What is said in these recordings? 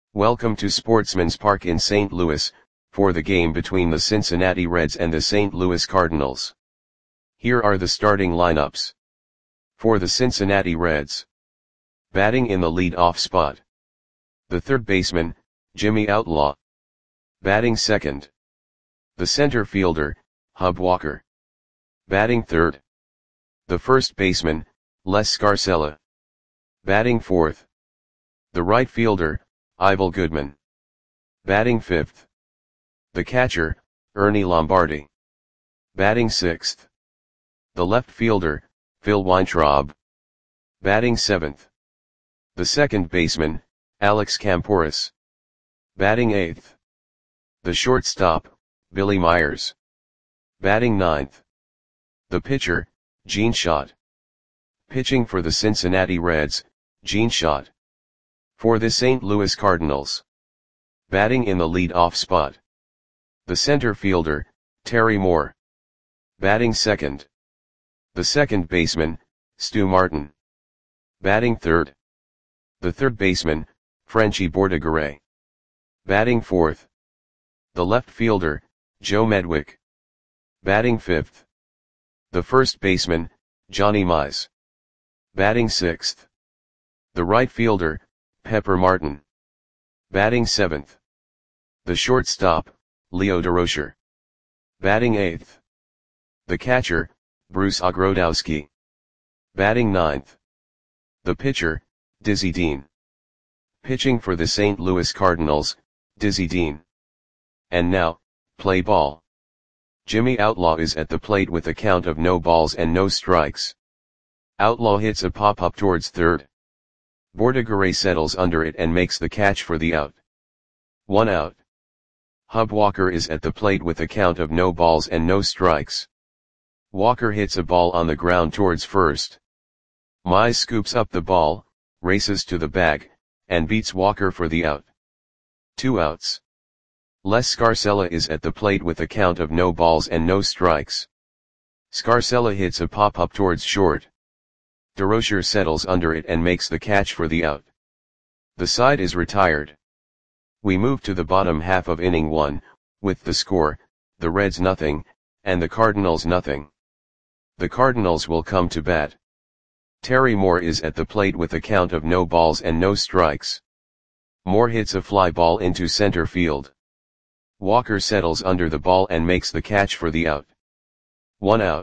Welcome to Sportsman's Park in St. Louis, for the game between the Cincinnati Reds and the St. Louis Cardinals. Here are the starting lineups. For the Cincinnati Reds. Batting in the lead-off spot. The third baseman, Jimmy Outlaw. Batting second. The center fielder, Hub Walker. Batting third. The first baseman, Les Scarcella. Batting fourth. The right fielder, Ivel Goodman. Batting fifth. The catcher, Ernie Lombardi. Batting sixth. The left fielder, Phil Weintraub. Batting seventh. The second baseman, Alex Kamporus. Batting eighth. The shortstop, Billy Myers. Batting ninth. The pitcher, Gene Schott. Pitching for the Cincinnati Reds, Gene Schott. For the St. Louis Cardinals. Batting in the lead-off spot. The center fielder, Terry Moore. Batting second. The second baseman, Stu Martin. Batting third. The third baseman, Frenchy Bordegaray. Batting fourth. The left fielder, Joe Medwick. Batting fifth. The first baseman, Johnny Mize. Batting sixth. The right fielder, Pepper Martin. Batting seventh. The shortstop, Leo Durocher. Batting eighth. The catcher, Bruce Ogrodowski. Batting ninth. The pitcher, Dizzy Dean. Pitching for the St. Louis Cardinals, Dizzy Dean. And now, play ball. Jimmy Outlaw is at the plate with a count of no balls and no strikes. Outlaw hits a pop-up towards third. Bordegaray settles under it and makes the catch for the out. 1 out. Hub Walker is at the plate with a count of no balls and no strikes. Walker hits a ball on the ground towards first. Mize scoops up the ball, races to the bag, and beats Walker for the out. 2 outs. Les Scarcella is at the plate with a count of no balls and no strikes. Scarcella hits a pop-up towards short. Durocher settles under it and makes the catch for the out. The side is retired. We move to the bottom half of inning 1, with the score, the Reds nothing, and the Cardinals nothing. The Cardinals will come to bat. Terry Moore is at the plate with a count of no balls and no strikes. Moore hits a fly ball into center field. Walker settles under the ball and makes the catch for the out. 1 out.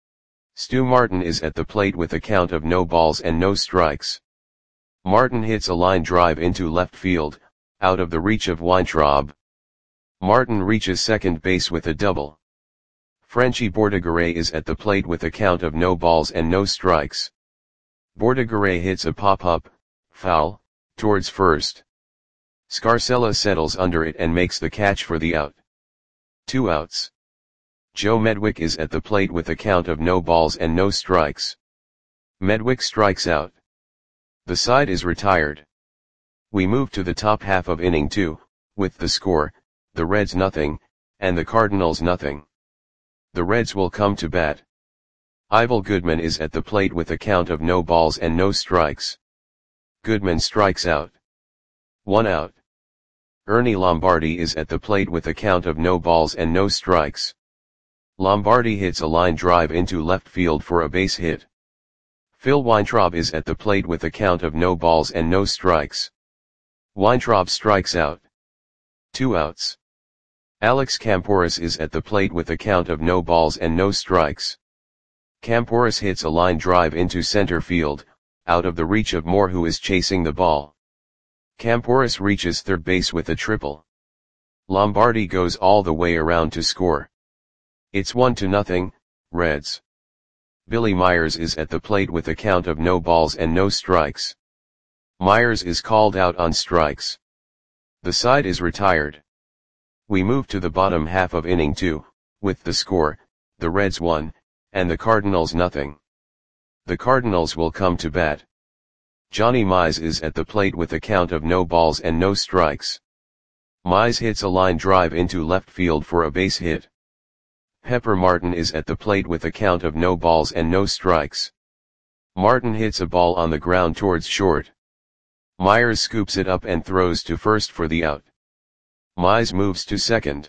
Stu Martin is at the plate with a count of no balls and no strikes. Martin hits a line drive into left field, out of the reach of Weintraub. Martin reaches second base with a double. Frenchy Bordegaray is at the plate with a count of no balls and no strikes. Bordegaray hits a pop-up, foul, towards first. Scarcella settles under it and makes the catch for the out. 2 outs. Joe Medwick is at the plate with a count of no balls and no strikes. Medwick strikes out. The side is retired. We move to the top half of inning 2, with the score, the Reds nothing, and the Cardinals nothing. The Reds will come to bat. Ivel Goodman is at the plate with a count of no balls and no strikes. Goodman strikes out. 1 out. Ernie Lombardi is at the plate with a count of no balls and no strikes. Lombardi hits a line drive into left field for a base hit. Phil Weintraub is at the plate with a count of no balls and no strikes. Weintraub strikes out. 2 outs. Alex Kamporus is at the plate with a count of no balls and no strikes. Kamporus hits a line drive into center field, out of the reach of Moore who is chasing the ball. Kamporus reaches third base with a triple. Lombardi goes all the way around to score. It's 1-0, Reds. Billy Myers is at the plate with a count of no balls and no strikes. Myers is called out on strikes. The side is retired. We move to the bottom half of inning 2, with the score, the Reds 1, and the Cardinals nothing. The Cardinals will come to bat. Johnny Mize is at the plate with a count of no balls and no strikes. Mize hits a line drive into left field for a base hit. Pepper Martin is at the plate with a count of no balls and no strikes. Martin hits a ball on the ground towards short. Myers scoops it up and throws to first for the out. Mize moves to second.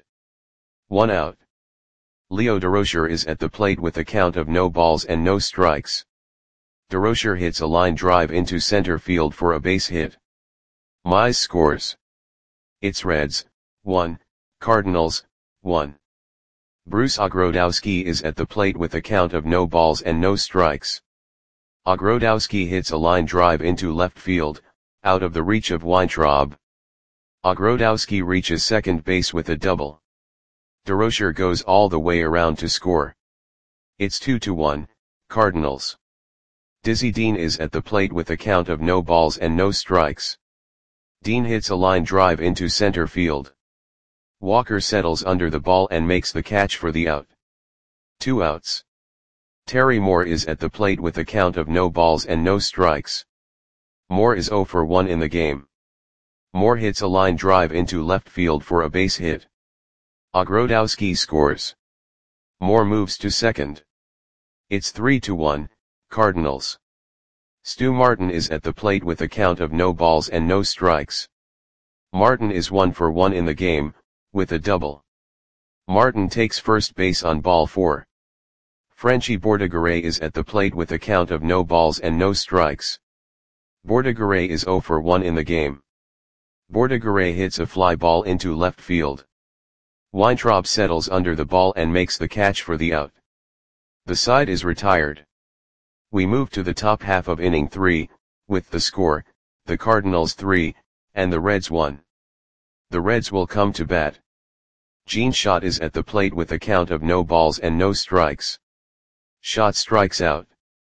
1 out. Leo Durocher is at the plate with a count of no balls and no strikes. Durocher hits a line drive into center field for a base hit. Mize scores. It's Reds, 1, Cardinals, 1. Bruce Ogrodowski is at the plate with a count of no balls and no strikes. Ogrodowski hits a line drive into left field, out of the reach of Weintraub. Ogrodowski reaches second base with a double. Durocher goes all the way around to score. It's 2-1, Cardinals. Dizzy Dean is at the plate with a count of no balls and no strikes. Dean hits a line drive into center field. Walker settles under the ball and makes the catch for the out. 2 outs. Terry Moore is at the plate with a count of no balls and no strikes. Moore is 0 for 1 in the game. Moore hits a line drive into left field for a base hit. Ogrodowski scores. Moore moves to second. It's 3-1, Cardinals. Stu Martin is at the plate with a count of no balls and no strikes. Martin is 1 for 1 in the game, with a double. Martin takes first base on ball 4. Frenchy Bordigaray is at the plate with a count of no balls and no strikes. Bordigaray is 0 for 1 in the game. Bordigaray hits a fly ball into left field. Weintraub settles under the ball and makes the catch for the out. The side is retired. We move to the top half of inning 3, with the score, the Cardinals 3, and the Reds 1. The Reds will come to bat. Gene Schott is at the plate with a count of no balls and no strikes. Schott strikes out.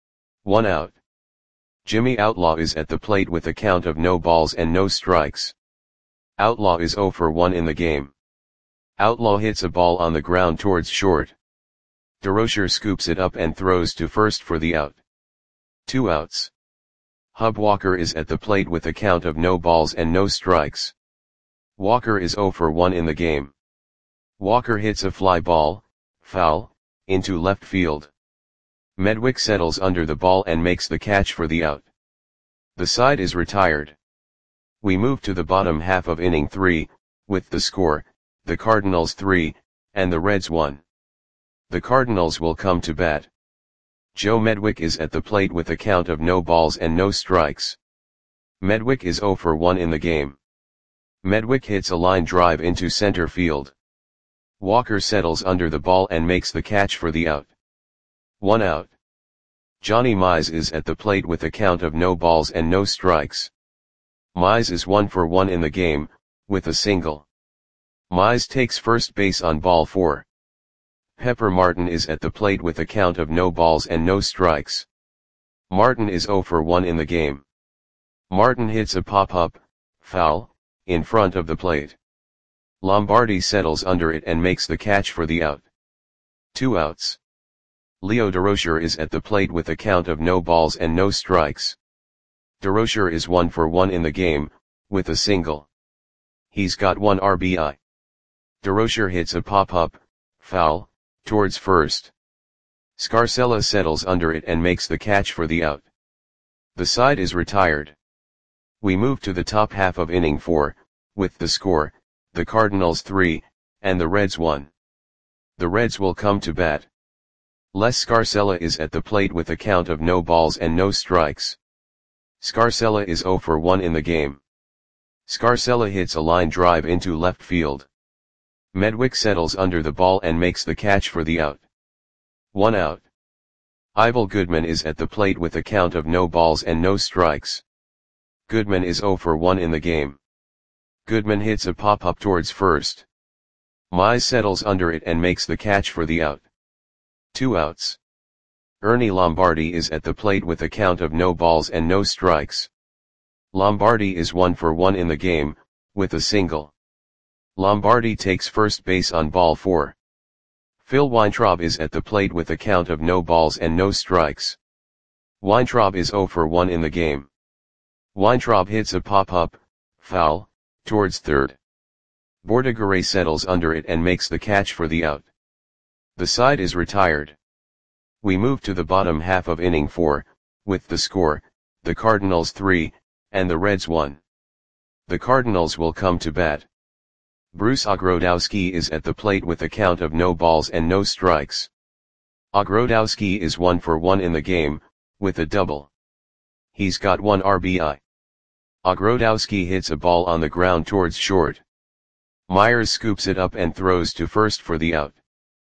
1 out. Jimmy Outlaw is at the plate with a count of no balls and no strikes. Outlaw is 0 for 1 in the game. Outlaw hits a ball on the ground towards short. Durocher scoops it up and throws to first for the out. 2 outs. Hub Walker is at the plate with a count of no balls and no strikes. Walker is 0 for 1 in the game. Walker hits a fly ball, foul, into left field. Medwick settles under the ball and makes the catch for the out. The side is retired. We move to the bottom half of inning 3, with the score, the Cardinals 3, and the Reds 1. The Cardinals will come to bat. Joe Medwick is at the plate with a count of no balls and no strikes. Medwick is 0 for 1 in the game. Medwick hits a line drive into center field. Walker settles under the ball and makes the catch for the out. 1 out. Johnny Mize is at the plate with a count of no balls and no strikes. Mize is 1 for 1 in the game, with a single. Mize takes first base on ball 4. Pepper Martin is at the plate with a count of no balls and no strikes. Martin is 0 for 1 in the game. Martin hits a pop-up, foul, in front of the plate. Lombardi settles under it and makes the catch for the out. 2 outs. Leo Durocher is at the plate with a count of no balls and no strikes. Durocher is 1 for 1 in the game, with a single. He's got 1 RBI. Durocher hits a pop-up, foul, towards first. Scarcella settles under it and makes the catch for the out. The side is retired. We move to the top half of inning 4, with the score, the Cardinals 3, and the Reds 1. The Reds will come to bat. Les Scarcella is at the plate with a count of no balls and no strikes. Scarcella is 0 for 1 in the game. Scarcella hits a line drive into left field. Medwick settles under the ball and makes the catch for the out. 1 out. Ivel Goodman is at the plate with a count of no balls and no strikes. Goodman is 0 for 1 in the game. Goodman hits a pop-up towards first. Mize settles under it and makes the catch for the out. 2 outs. Ernie Lombardi is at the plate with a count of no balls and no strikes. Lombardi is 1 for 1 in the game, with a single. Lombardi takes first base on ball 4. Phil Weintraub is at the plate with a count of no balls and no strikes. Weintraub is 0 for 1 in the game. Weintraub hits a pop-up, foul, towards third. Bordigaray settles under it and makes the catch for the out. The side is retired. We move to the bottom half of inning 4, with the score, the Cardinals 3, and the Reds 1. The Cardinals will come to bat. Bruce Ogrodowski is at the plate with a count of no balls and no strikes. Ogrodowski is 1 for 1 in the game, with a double. He's got 1 RBI. Ogrodowski hits a ball on the ground towards short. Myers scoops it up and throws to first for the out.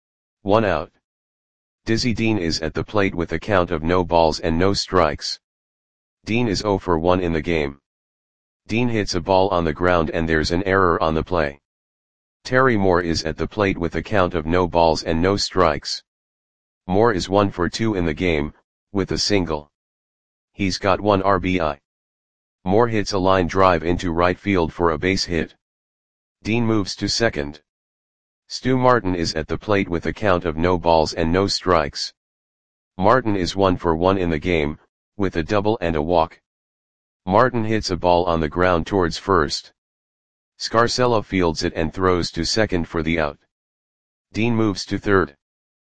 1 out. Dizzy Dean is at the plate with a count of no balls and no strikes. Dean is 0 for 1 in the game. Dean hits a ball on the ground and there's an error on the play. Terry Moore is at the plate with a count of no balls and no strikes. Moore is 1 for 2 in the game, with a single. He's got 1 RBI. Moore hits a line drive into right field for a base hit. Dean moves to second. Stu Martin is at the plate with a count of no balls and no strikes. Martin is 1 for 1 in the game, with a double and a walk. Martin hits a ball on the ground towards first. Scarcella fields it and throws to second for the out. Dean moves to third.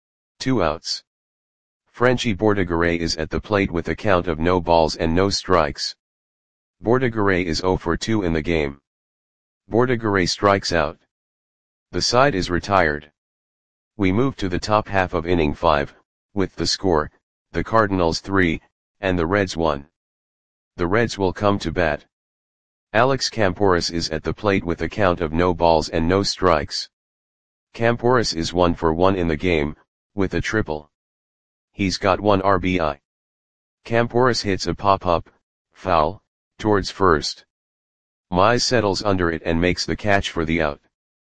2 outs. Frenchy Bordigaray is at the plate with a count of no balls and no strikes. Bordigaray is 0 for 2 in the game. Bordigaray strikes out. The side is retired. We move to the top half of inning 5, with the score, the Cardinals 3, and the Reds 1. The Reds will come to bat. Alex Camporis is at the plate with a count of no balls and no strikes. Camporis is 1 for 1 in the game, with a triple. He's got 1 RBI. Camporis hits a pop-up, foul, towards first. Mize settles under it and makes the catch for the out.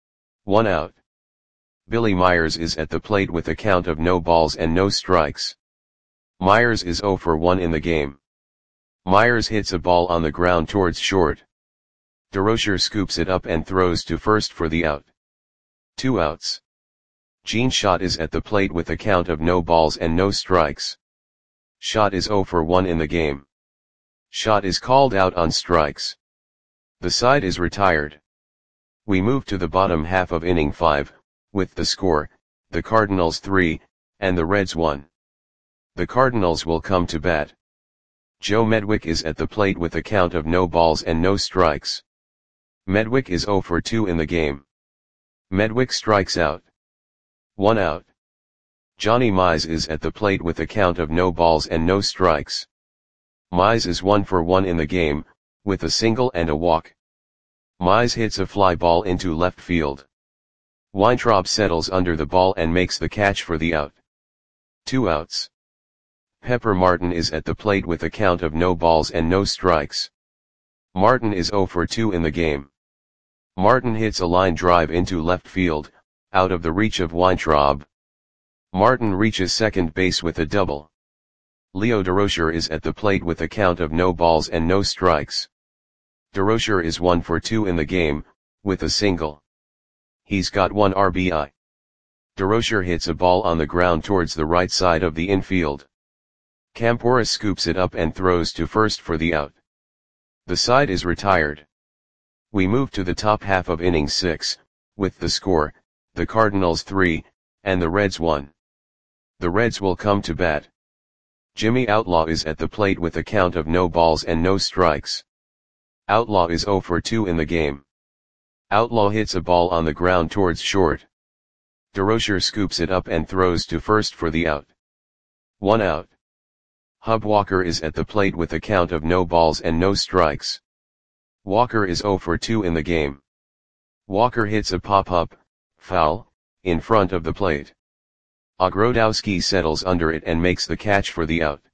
1 out. Billy Myers is at the plate with a count of no balls and no strikes. Myers is 0 for 1 in the game. Myers hits a ball on the ground towards short. DeRocher scoops it up and throws to first for the out. 2 outs. Gene Schott is at the plate with a count of no balls and no strikes. Schott is 0 for 1 in the game. Schott is called out on strikes. The side is retired. We move to the bottom half of inning 5, with the score, the Cardinals 3, and the Reds 1. The Cardinals will come to bat. Joe Medwick is at the plate with a count of no balls and no strikes. Medwick is 0 for 2 in the game. Medwick strikes out. 1 out. Johnny Mize is at the plate with a count of no balls and no strikes. Mize is 1 for 1 in the game, with a single and a walk. Mize hits a fly ball into left field. Weintraub settles under the ball and makes the catch for the out. 2 outs. Pepper Martin is at the plate with a count of no balls and no strikes. Martin is 0 for 2 in the game. Martin hits a line drive into left field, out of the reach of Weintraub. Martin reaches second base with a double. Leo DeRocher is at the plate with a count of no balls and no strikes. DeRocher is 1 for 2 in the game, with a single. He's got 1 RBI. DeRocher hits a ball on the ground towards the right side of the infield. Camporis scoops it up and throws to first for the out. The side is retired. We move to the top half of inning 6, with the score, the Cardinals 3, and the Reds 1. The Reds will come to bat. Jimmy Outlaw is at the plate with a count of no balls and no strikes. Outlaw is 0 for 2 in the game. Outlaw hits a ball on the ground towards short. DeRocher scoops it up and throws to first for the out. 1 out. Hub Walker is at the plate with a count of no balls and no strikes. Walker is 0 for 2 in the game. Walker hits a pop-up, foul, in front of the plate. Ogrodowski settles under it and makes the catch for the out.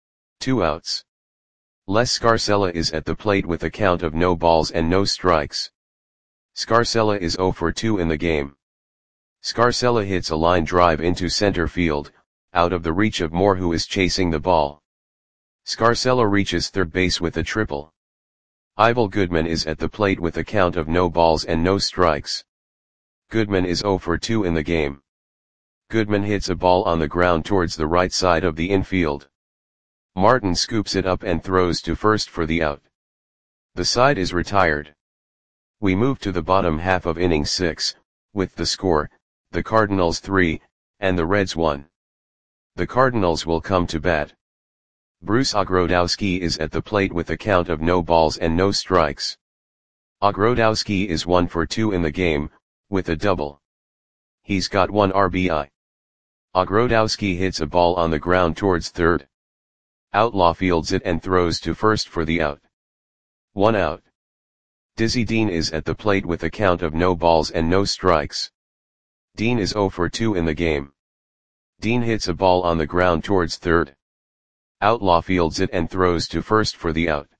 2 outs. Les Scarcella is at the plate with a count of no balls and no strikes. Scarcella is 0 for 2 in the game. Scarcella hits a line drive into center field, out of the reach of Moore who is chasing the ball. Scarcella reaches third base with a triple. Ivel Goodman is at the plate with a count of no balls and no strikes. Goodman is 0 for 2 in the game. Goodman hits a ball on the ground towards the right side of the infield. Martin scoops it up and throws to first for the out. The side is retired. We move to the bottom half of inning 6, with the score, the Cardinals 3, and the Reds 1. The Cardinals will come to bat. Bruce Ogrodowski is at the plate with a count of no balls and no strikes. Ogrodowski is 1 for 2 in the game, with a double. He's got 1 RBI. Ogrodowski hits a ball on the ground towards third. Outlaw fields it and throws to first for the out. 1 out. Dizzy Dean is at the plate with a count of no balls and no strikes. Dean is 0 for 2 in the game. Dean hits a ball on the ground towards third. Outlaw fields it and throws to first for the out.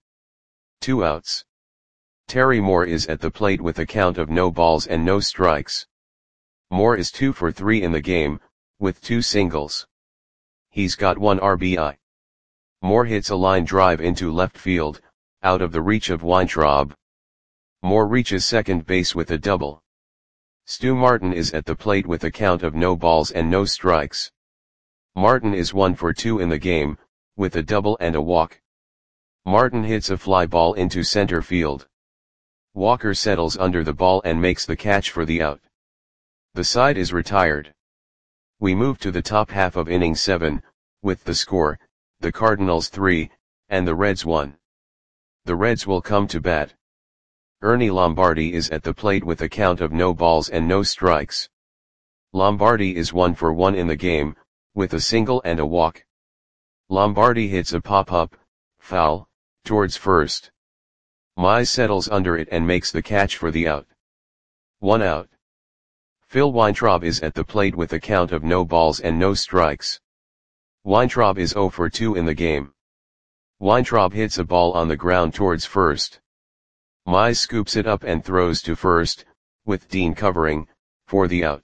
2 outs. Terry Moore is at the plate with a count of no balls and no strikes. Moore is 2 for 3 in the game, with 2 singles. He's got 1 RBI. Moore hits a line drive into left field, out of the reach of Weintraub. Moore reaches second base with a double. Stu Martin is at the plate with a count of no balls and no strikes. Martin is 1 for 2 in the game, with a double and a walk. Martin hits a fly ball into center field. Walker settles under the ball and makes the catch for the out. The side is retired. We move to the top half of inning 7, with the score, the Cardinals 3, and the Reds 1. The Reds will come to bat. Ernie Lombardi is at the plate with a count of no balls and no strikes. Lombardi is 1 for 1 in the game, with a single and a walk. Lombardi hits a pop-up, foul, towards first. Mize settles under it and makes the catch for the out. 1 out. Phil Weintraub is at the plate with a count of no balls and no strikes. Weintraub is 0 for 2 in the game. Weintraub hits a ball on the ground towards first. Mize scoops it up and throws to first, with Dean covering, for the out.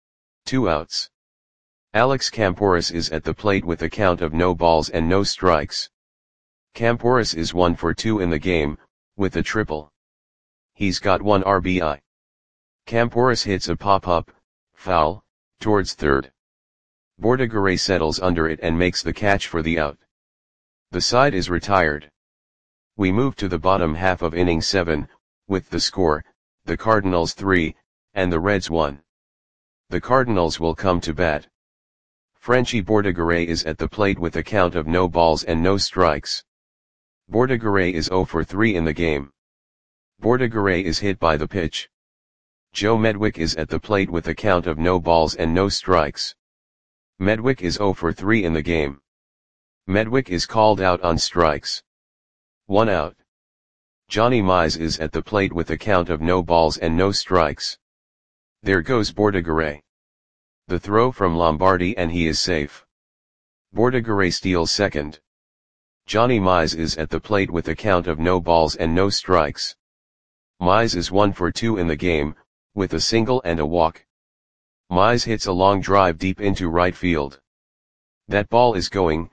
2 outs. Alex Kamporis is at the plate with a count of no balls and no strikes. Kamporis is 1 for 2 in the game, with a triple. He's got 1 RBI. Kamporis hits a pop-up, foul, towards third. Bordigaray settles under it and makes the catch for the out. The side is retired. We move to the bottom half of inning 7, with the score, the Cardinals 3, and the Reds 1. The Cardinals will come to bat. Frenchie Bordigaray is at the plate with a count of no balls and no strikes. Bordigaray is 0 for 3 in the game. Bordigaray is hit by the pitch. Joe Medwick is at the plate with a count of no balls and no strikes. Medwick is 0 for 3 in the game. Medwick is called out on strikes. 1 out. Johnny Mize is at the plate with a count of no balls and no strikes. There goes Bordigaray. The throw from Lombardi and he is safe. Bordigaray steals second. Johnny Mize is at the plate with a count of no balls and no strikes. Mize is 1 for 2 in the game, with a single and a walk. Mize hits a long drive deep into right field. That ball is gone.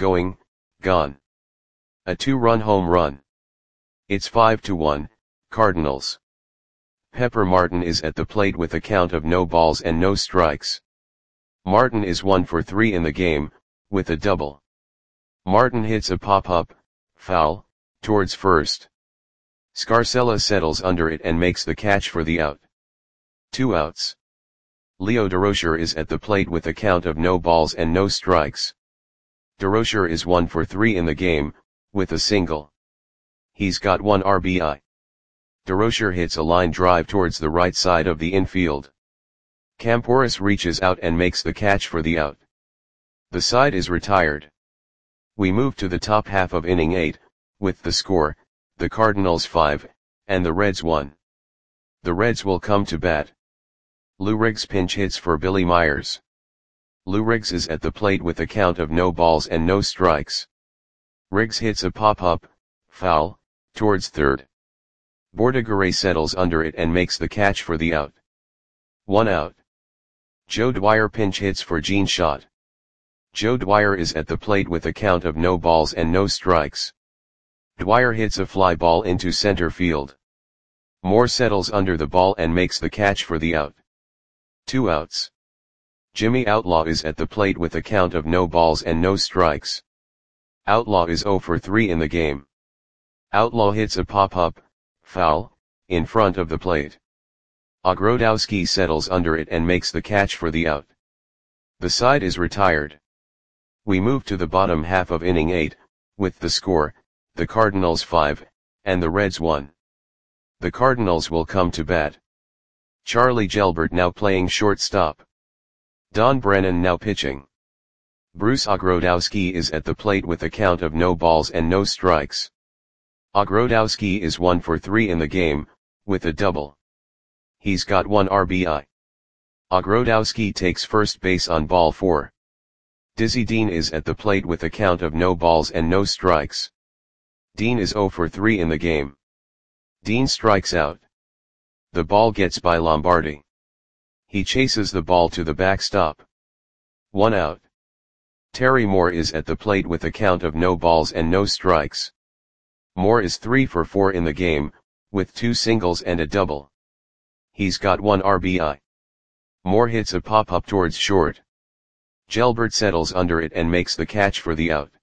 A 2-run home run. It's 5-1, Cardinals. Pepper Martin is at the plate with a count of no balls and no strikes. Martin is 1 for 3 in the game, with a double. Martin hits a pop-up, foul, towards first. Scarcella settles under it and makes the catch for the out. 2 outs. Leo Durocher is at the plate with a count of no balls and no strikes. Durocher is 1 for 3 in the game, with a single. He's got 1 RBI. Durocher hits a line drive towards the right side of the infield. Kamporis reaches out and makes the catch for the out. The side is retired. We move to the top half of inning 8, with the score, the Cardinals 5, and the Reds 1. The Reds will come to bat. Lou Riggs pinch hits for Billy Myers. Lou Riggs is at the plate with a count of no balls and no strikes. Riggs hits a pop-up, foul, towards third. Bordigaray settles under it and makes the catch for the out. 1 out. Joe Dwyer pinch hits for Gene Schott. Joe Dwyer is at the plate with a count of no balls and no strikes. Dwyer hits a fly ball into center field. Moore settles under the ball and makes the catch for the out. 2 outs. Jimmy Outlaw is at the plate with a count of no balls and no strikes. Outlaw is 0 for 3 in the game. Outlaw hits a pop-up, foul, in front of the plate. Ogrodowski settles under it and makes the catch for the out. The side is retired. We move to the bottom half of inning 8, with the score, the Cardinals 5, and the Reds 1. The Cardinals will come to bat. Charlie Gelbert now playing shortstop. Don Brennan now pitching. Bruce Ogrodowski is at the plate with a count of no balls and no strikes. Ogrodowski is 1 for 3 in the game, with a double. He's got 1 RBI. Ogrodowski takes first base on ball 4. Dizzy Dean is at the plate with a count of no balls and no strikes. Dean is 0 for 3 in the game. Dean strikes out. The ball gets by Lombardi. He chases the ball to the backstop. 1 out. Terry Moore is at the plate with a count of no balls and no strikes. Moore is 3 for 4 in the game, with 2 singles and a double. He's got 1 RBI. Moore hits a pop-up towards short. Gelbert settles under it and makes the catch for the out.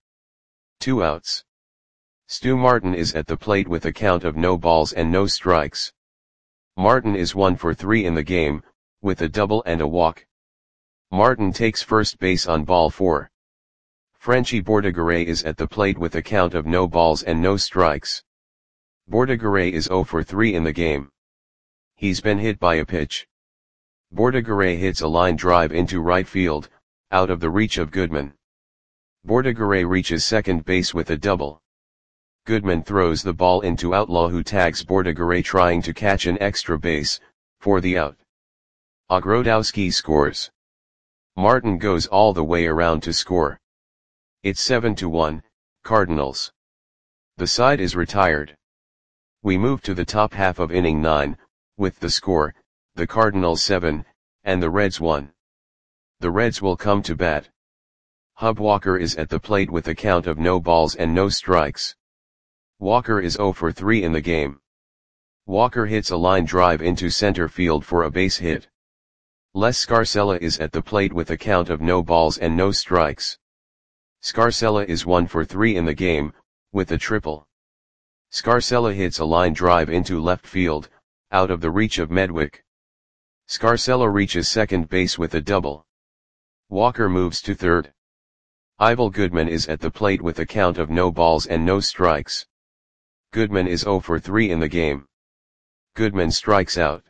2 outs. Stu Martin is at the plate with a count of no balls and no strikes. Martin is 1 for 3 in the game, with a double and a walk. Martin takes first base on ball 4. Frenchy Bordigaray is at the plate with a count of no balls and no strikes. Bordigaray is 0 for 3 in the game. He's been hit by a pitch. Bordigaray hits a line drive into right field, out of the reach of Goodman. Bordigaray reaches second base with a double. Goodman throws the ball into Outlaw, who tags Bordigaray trying to catch an extra base, for the out. Ogrodowski scores. Martin goes all the way around to score. It's 7-1, Cardinals. The side is retired. We move to the top half of inning 9, with the score, the Cardinals 7, and the Reds 1. The Reds will come to bat. Hub Walker is at the plate with a count of no balls and no strikes. Walker is 0 for 3 in the game. Walker hits a line drive into center field for a base hit. Les Scarcella is at the plate with a count of no balls and no strikes. Scarcella is 1 for 3 in the game, with a triple. Scarcella hits a line drive into left field, out of the reach of Medwick. Scarcella reaches second base with a double. Walker moves to third. Ivel Goodman is at the plate with a count of no balls and no strikes. Goodman is 0 for 3 in the game. Goodman strikes out.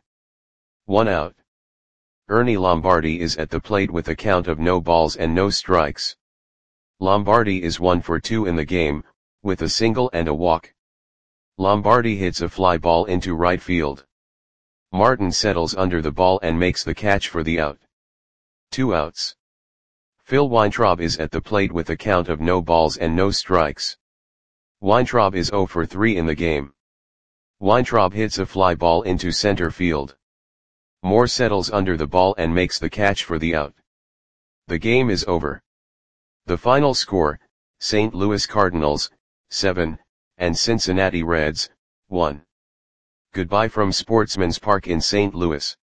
1 out. Ernie Lombardi is at the plate with a count of no balls and no strikes. Lombardi is 1 for 2 in the game, with a single and a walk. Lombardi hits a fly ball into right field. Martin settles under the ball and makes the catch for the out. 2 outs. Phil Weintraub is at the plate with a count of no balls and no strikes. Weintraub is 0 for 3 in the game. Weintraub hits a fly ball into center field. Moore settles under the ball and makes the catch for the out. The game is over. The final score, St. Louis Cardinals, 7, and Cincinnati Reds, 1. Goodbye from Sportsman's Park in St. Louis.